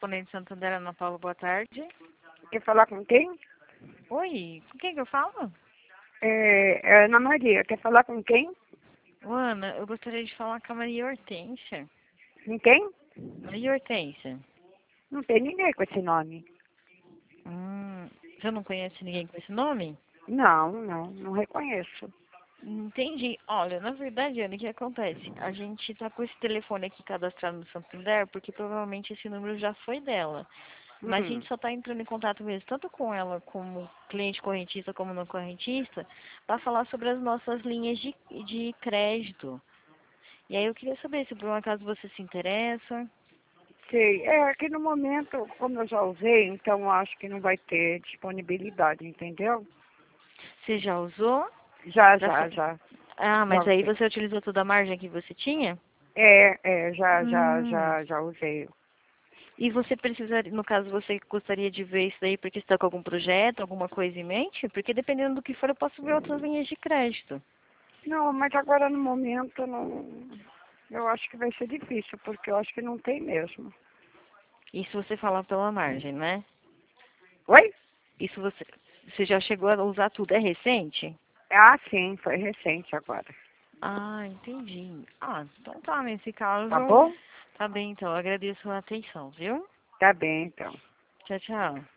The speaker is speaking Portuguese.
correspondente Santander, Ana Paula, boa tarde. Quer falar com quem? Oi, com quem que eu falo? É Ana Maria. Quer falar com quem? Ô, Ana, eu gostaria de falar com a Maria Hortência. Com quem? Maria Hortência. Não tem ninguém com esse nome. Você não conhece ninguém com esse nome? Não reconheço. Entendi. Olha, na verdade, Ana, o que acontece? A gente tá com esse telefone aqui cadastrado no Santander porque provavelmente esse número já foi dela. Mas a gente só está entrando em contato mesmo, tanto com ela como cliente correntista como não correntista, para falar sobre as nossas linhas de crédito. E aí eu queria saber se por um acaso você se interessa. Sei. É que no momento, como eu já usei, então eu acho que não vai ter disponibilidade, entendeu? Você já usou? Já, Pra já, sa- já. Ah, Já mas aí usei. você utilizou toda a margem que você tinha? Hum. Já usei. E você precisaria, no caso, você gostaria de ver isso daí porque está com algum projeto, alguma coisa em mente? Porque dependendo do que for, eu posso ver outras linhas de crédito. Não, mas agora no momento não. Eu acho que vai ser difícil, porque eu acho que não tem mesmo. Isso você fala pela margem, né? Oi? Isso você já chegou a usar tudo? É recente? Ah, sim, foi recente agora. Ah, entendi. Ah, então tá, nesse Tá caso, bom? tá bem então. Eu agradeço a atenção, viu? Tá bem, então. Tchau, tchau.